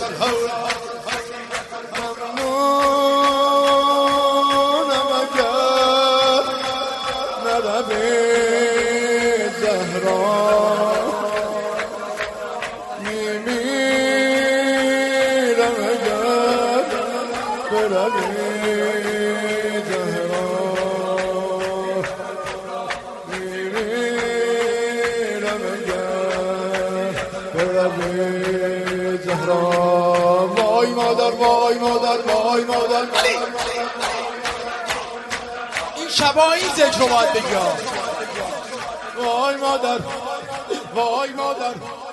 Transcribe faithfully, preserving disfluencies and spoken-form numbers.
ممنونم اگر نروی زهرا میمیرم اگر بروی زهرا میمیرم اگر بروی زهرا. وای مادر وای مادر وای مادر این شبا این ذکر رو باید بگی. وای مادر وای مادر